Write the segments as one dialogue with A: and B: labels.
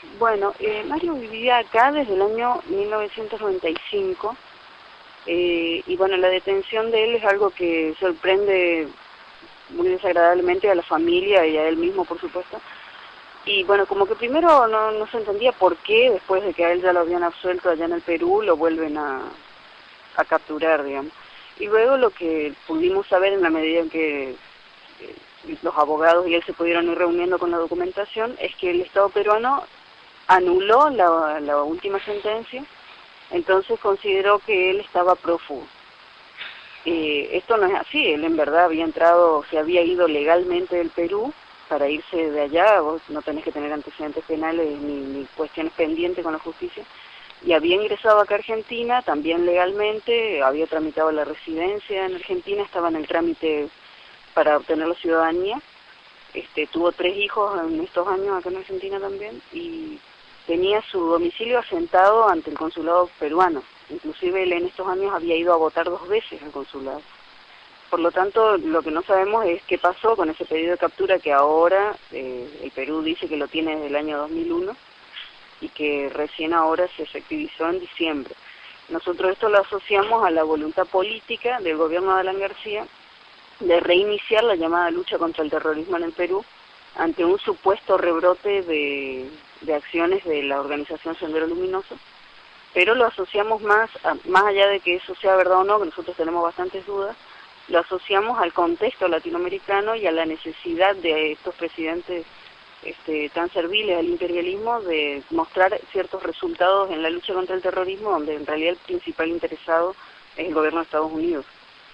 A: Bueno, Mario vivía acá desde el año 1995 y bueno, la detención de él es algo que sorprende muy desagradablemente a la familia y a él mismo, por supuesto. Y bueno, como que primero no se entendía por qué, después de que a él ya lo habían absuelto allá en el Perú, lo vuelven a capturar, digamos. Y luego lo que pudimos saber en la medida en que los abogados y él se pudieron ir reuniendo con la documentación, es que el Estado peruano anuló la última sentencia, entonces consideró que él estaba prófugo. Esto no es así, él en verdad había entrado, se había ido legalmente del Perú. Para irse de allá vos no tenés que tener antecedentes penales ni cuestiones pendientes con la justicia, y había ingresado acá a Argentina también legalmente, había tramitado la residencia en Argentina, estaba en el trámite para obtener la ciudadanía. Tuvo 3 hijos en estos años acá en Argentina también, y tenía su domicilio asentado ante el consulado peruano. Inclusive él en estos años había ido a votar 2 veces al consulado. Por lo tanto, lo que no sabemos es qué pasó con ese pedido de captura que ahora el Perú dice que lo tiene desde el año 2001 y que recién ahora se efectivizó en diciembre. Nosotros esto lo asociamos a la voluntad política del gobierno de Alan García de reiniciar la llamada lucha contra el terrorismo en el Perú ante un supuesto rebrote de acciones de la organización Sendero Luminoso, pero lo asociamos más allá de que eso sea verdad o no, que nosotros tenemos bastantes dudas, lo asociamos al contexto latinoamericano y a la necesidad de estos presidentes tan serviles al imperialismo de mostrar ciertos resultados en la lucha contra el terrorismo, donde en realidad el principal interesado es el gobierno de Estados Unidos.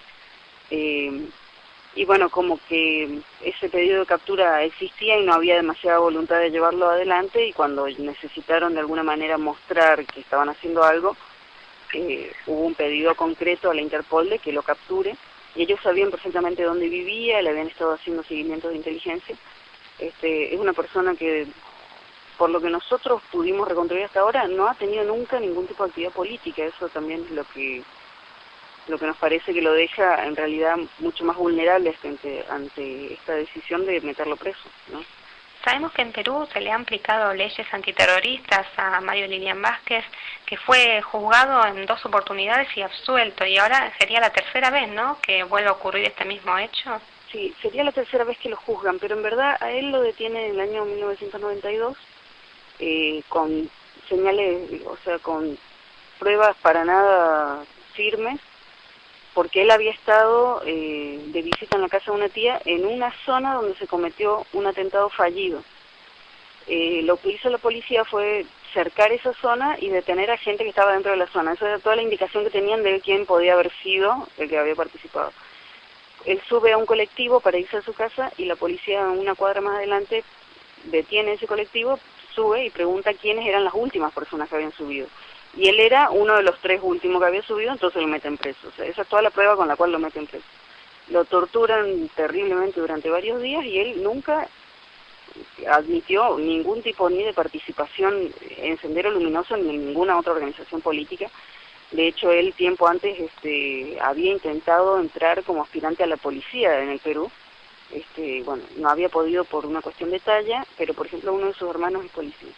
A: Y bueno, como que ese pedido de captura existía y no había demasiada voluntad de llevarlo adelante, y cuando necesitaron de alguna manera mostrar que estaban haciendo algo, hubo un pedido concreto a la Interpol de que lo capture, y ellos sabían perfectamente dónde vivía, le habían estado haciendo seguimientos de inteligencia. Es una persona que, por lo que nosotros pudimos reconstruir hasta ahora, no ha tenido nunca ningún tipo de actividad política. Eso también es lo que nos parece que lo deja en realidad mucho más vulnerable ante esta decisión de meterlo preso, ¿no?
B: Sabemos que en Perú se le han aplicado leyes antiterroristas a Mario Lilian Vázquez, que fue juzgado en 2 oportunidades y absuelto, y ahora sería la tercera vez, ¿no?, que vuelve a ocurrir este mismo hecho.
A: Sí, sería la tercera vez que lo juzgan, pero en verdad a él lo detienen en el año 1992 con señales, o sea, con pruebas para nada firmes, porque él había estado de visita en la casa de una tía en una zona donde se cometió un atentado fallido. Lo que hizo la policía fue cercar esa zona y detener a gente que estaba dentro de la zona. Esa era toda la indicación que tenían de quién podía haber sido el que había participado. Él sube a un colectivo para irse a su casa y la policía una cuadra más adelante detiene ese colectivo, sube y pregunta quiénes eran las últimas personas que habían subido. Y él era uno de los 3 últimos que había subido, entonces lo meten preso. O sea, esa es toda la prueba con la cual lo meten preso. Lo torturan terriblemente durante varios días y él nunca admitió ningún tipo ni de participación en Sendero Luminoso ni en ninguna otra organización política. De hecho, él tiempo antes había intentado entrar como aspirante a la policía en el Perú. Bueno, no había podido por una cuestión de talla, pero por ejemplo uno de sus hermanos es policía.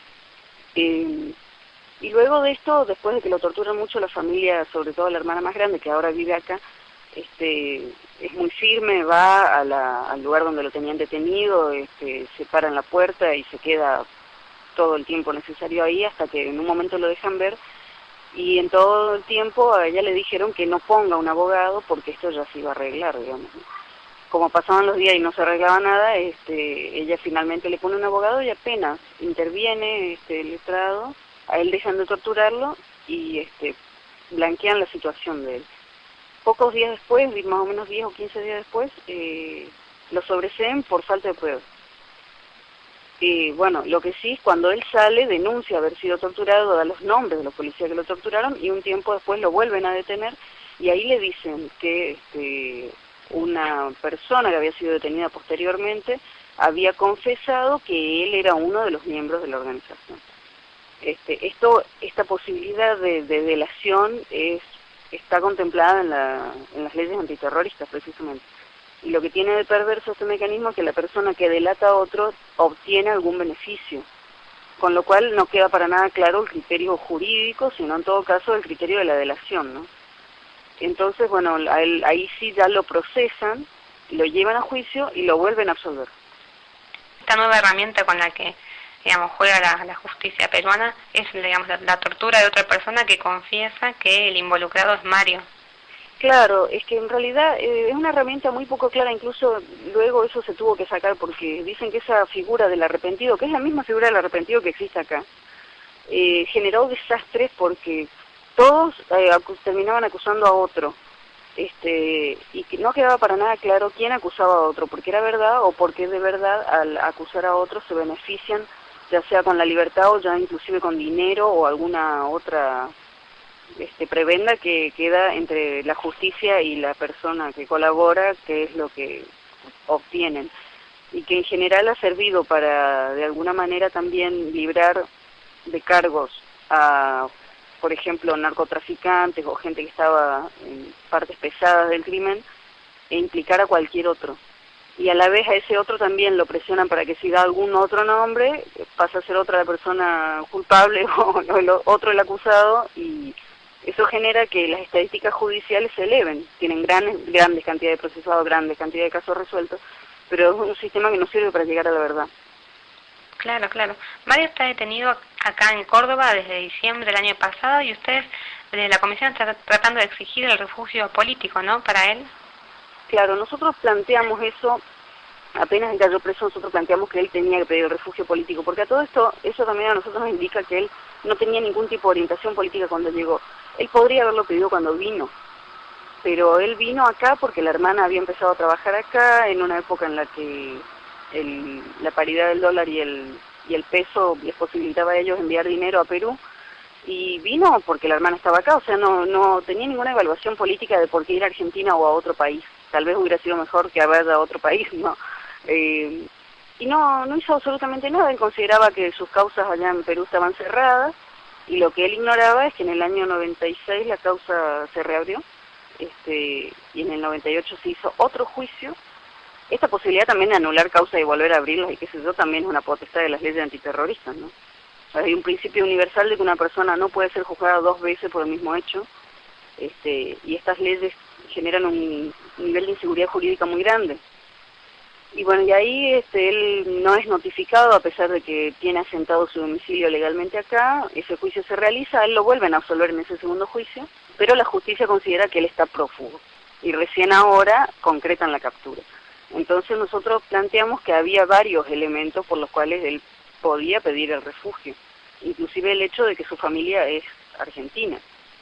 A: Y luego de esto, después de que lo torturan mucho, la familia, sobre todo la hermana más grande, que ahora vive acá, es muy firme, va al lugar donde lo tenían detenido, se para en la puerta y se queda todo el tiempo necesario ahí hasta que en un momento lo dejan ver, y en todo el tiempo a ella le dijeron que no ponga un abogado porque esto ya se iba a arreglar, digamos. Como pasaban los días y no se arreglaba nada, ella finalmente le pone un abogado y apenas interviene el letrado, a él dejan de torturarlo y blanquean la situación de él. Pocos días después, más o menos 10 o 15 días después, lo sobreseen por falta de pruebas. Bueno, lo que sí es cuando él sale, denuncia haber sido torturado, da los nombres de los policías que lo torturaron y un tiempo después lo vuelven a detener y ahí le dicen que una persona que había sido detenida posteriormente había confesado que él era uno de los miembros de la organización. Esta posibilidad de delación está contemplada en las leyes antiterroristas precisamente. Y lo que tiene de perverso este mecanismo es que la persona que delata a otro obtiene algún beneficio. con lo cual no queda para nada claro el criterio jurídico, sino en todo caso el criterio de la delación, ¿no? Entonces, bueno, a él, ahí sí ya lo procesan, lo llevan a juicio y lo vuelven a absolver.
B: Esta nueva herramienta con la que, digamos, juega la justicia peruana es, digamos, la tortura de otra persona que confiesa que el involucrado es Mario.
A: Claro, es que en realidad es una herramienta muy poco clara, incluso luego eso se tuvo que sacar porque dicen que esa figura del arrepentido, que es la misma figura del arrepentido que existe acá, generó desastres porque todos terminaban acusando a otro, y que no quedaba para nada claro quién acusaba a otro, porque era verdad o porque de verdad al acusar a otro se benefician, ya sea con la libertad o ya inclusive con dinero o alguna otra prebenda que queda entre la justicia y la persona que colabora, que es lo que obtienen, y que en general ha servido para de alguna manera también librar de cargos a, por ejemplo, narcotraficantes o gente que estaba en partes pesadas del crimen, e implicar a cualquier otro. Y a la vez a ese otro también lo presionan para que si da algún otro nombre, pasa a ser otra la persona culpable o el otro el acusado, y eso genera que las estadísticas judiciales se eleven. Tienen grandes cantidades de procesados, grandes cantidades de casos resueltos, pero es un sistema que no sirve para llegar a la verdad.
B: Claro, claro. Mario está detenido acá en Córdoba desde diciembre del año pasado y ustedes desde la comisión están tratando de exigir el refugio político, ¿no?, para él.
A: Claro, nosotros planteamos eso, apenas él cayó preso, nosotros planteamos que él tenía que pedir el refugio político, porque a todo esto, eso también a nosotros nos indica que él no tenía ningún tipo de orientación política cuando llegó. Él podría haberlo pedido cuando vino, pero él vino acá porque la hermana había empezado a trabajar acá en una época en la que la paridad del dólar y el peso les posibilitaba a ellos enviar dinero a Perú, y vino porque la hermana estaba acá, o sea, no tenía ninguna evaluación política de por qué ir a Argentina o a otro país. Tal vez hubiera sido mejor que vaya a otro país, ¿no? Y no hizo absolutamente nada. Él consideraba que sus causas allá en Perú estaban cerradas, y lo que él ignoraba es que en el año 96 la causa se reabrió, y en el 98 se hizo otro juicio. Esta posibilidad también de anular causa y volver a abrirlas y qué sé yo, también es una potestad de las leyes antiterroristas, ¿no? Hay un principio universal de que una persona no puede ser juzgada dos veces por el mismo hecho, y estas leyes generan un nivel de inseguridad jurídica muy grande. Y bueno, y ahí él no es notificado, a pesar de que tiene asentado su domicilio legalmente acá. Ese juicio se realiza, a él lo vuelven a absolver en ese segundo juicio, pero la justicia considera que él está prófugo, y recién ahora concretan la captura. Entonces nosotros planteamos que había varios elementos por los cuales él podía pedir el refugio, inclusive el hecho de que su familia es argentina,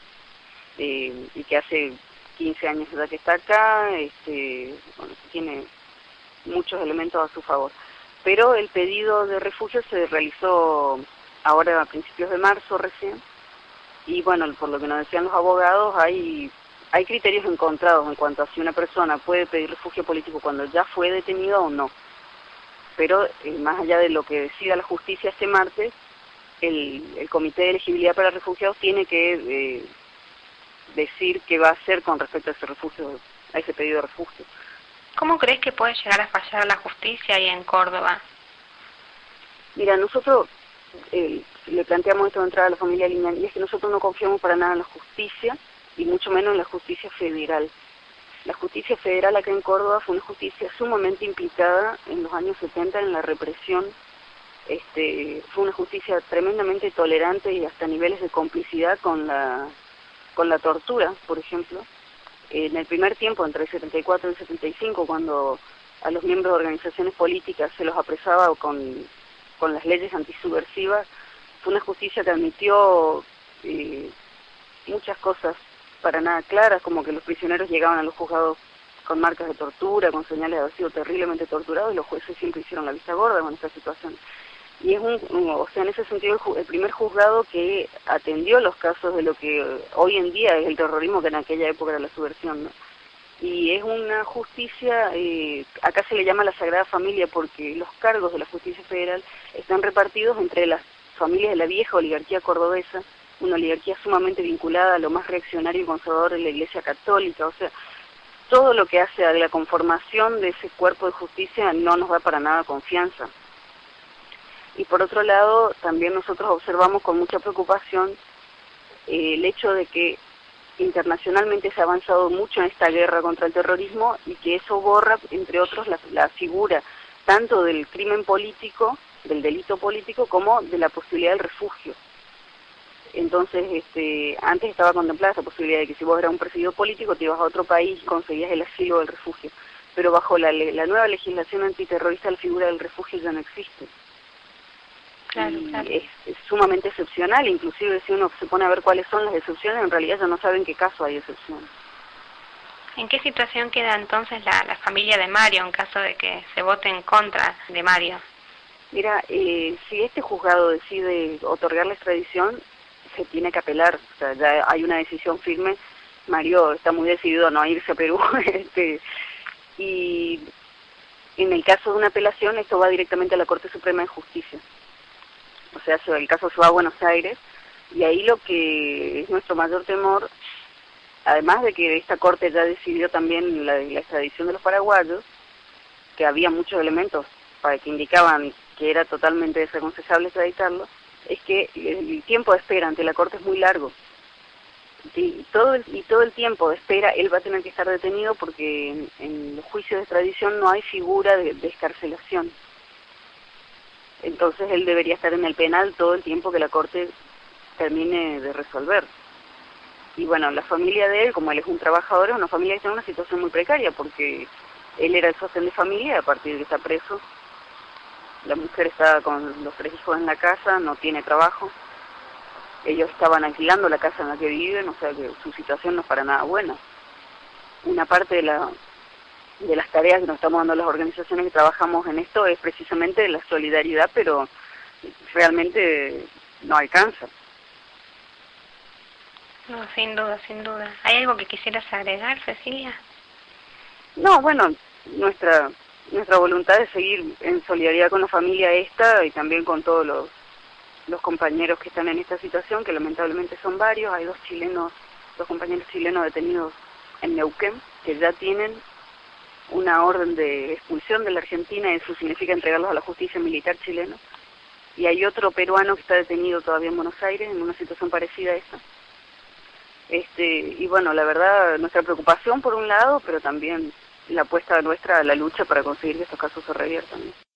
A: y que hace 15 años ya que está acá, bueno, tiene muchos elementos a su favor. Pero el pedido de refugio se realizó ahora a principios de marzo recién, y bueno, por lo que nos decían los abogados, hay criterios encontrados en cuanto a si una persona puede pedir refugio político cuando ya fue detenido o no. Pero más allá de lo que decida la justicia este martes, el Comité de Elegibilidad para Refugiados tiene que decir qué va a hacer con respecto a ese refugio, a ese pedido de refugio.
B: ¿Cómo crees que puede llegar a fallar la justicia ahí en Córdoba?
A: Mira, nosotros le planteamos esto de entrada a la familia Liñán, y es que nosotros no confiamos para nada en la justicia, y mucho menos en la justicia federal. La justicia federal acá en Córdoba fue una justicia sumamente implicada en los años 70 en la represión. Fue una justicia tremendamente tolerante y hasta niveles de complicidad con la tortura, por ejemplo. En el primer tiempo, entre el 74 y el 75, cuando a los miembros de organizaciones políticas se los apresaba con las leyes antisubversivas, fue una justicia que admitió muchas cosas para nada claras, como que los prisioneros llegaban a los juzgados con marcas de tortura, con señales de haber sido terriblemente torturados, y los jueces siempre hicieron la vista gorda con esta situación. Y es o sea, en ese sentido el primer juzgado que atendió los casos de lo que hoy en día es el terrorismo, que en aquella época era la subversión, ¿no? Y es una justicia, acá se le llama la Sagrada Familia porque los cargos de la justicia federal están repartidos entre las familias de la vieja oligarquía cordobesa, una oligarquía sumamente vinculada a lo más reaccionario y conservador de la Iglesia Católica. O sea, todo lo que hace a la conformación de ese cuerpo de justicia no nos da para nada confianza. Y por otro lado, también nosotros observamos con mucha preocupación el hecho de que internacionalmente se ha avanzado mucho en esta guerra contra el terrorismo y que eso borra, entre otros, la figura tanto del crimen político, del delito político, como de la posibilidad del refugio. Entonces, antes estaba contemplada esa posibilidad de que si vos eras un perseguido político te ibas a otro país y conseguías el asilo o el refugio. Pero bajo la nueva legislación antiterrorista la figura del refugio ya no existe.
B: Claro, claro.
A: Es sumamente excepcional, inclusive si uno se pone a ver cuáles son las excepciones, en realidad ya no saben en qué caso hay excepciones.
B: ¿En qué situación queda entonces la familia de Mario en caso de que se vote en contra de Mario?
A: Mira, si este juzgado decide otorgar la extradición, se tiene que apelar, o sea, ya hay una decisión firme. Mario está muy decidido a no irse a Perú, y en el caso de una apelación esto va directamente a la Corte Suprema de Justicia. O sea, el caso se va a Buenos Aires, y ahí lo que es nuestro mayor temor, además de que esta Corte ya decidió también la extradición de los paraguayos, que había muchos elementos para que indicaban que era totalmente desaconsejable extraditarlo, es que el tiempo de espera ante la Corte es muy largo. Y todo el tiempo de espera él va a tener que estar detenido porque en los juicios de extradición no hay figura de excarcelación. Entonces él debería estar en el penal todo el tiempo que la Corte termine de resolver. Y bueno, la familia de él, como él es un trabajador, es una familia que está en una situación muy precaria porque él era el sostén de familia a partir de que está preso. La mujer está con los 3 hijos en la casa, no tiene trabajo. Ellos estaban alquilando la casa en la que viven, o sea que su situación no es para nada buena. Una parte de las tareas que nos estamos dando las organizaciones que trabajamos en esto es precisamente la solidaridad, pero realmente no alcanza.
B: No, sin duda, sin duda. ¿Hay algo que quisieras agregar, Cecilia?
A: No, bueno, nuestra voluntad es seguir en solidaridad con la familia esta y también con todos los compañeros que están en esta situación, que lamentablemente son varios. Hay 2 compañeros chilenos detenidos en Neuquén, que ya tienen una orden de expulsión de la Argentina, y eso significa entregarlos a la justicia militar chilena. Y hay otro peruano que está detenido todavía en Buenos Aires, en una situación parecida a esta. Y bueno, la verdad, nuestra preocupación por un lado, pero también la apuesta nuestra a la lucha para conseguir que estos casos se reviertan.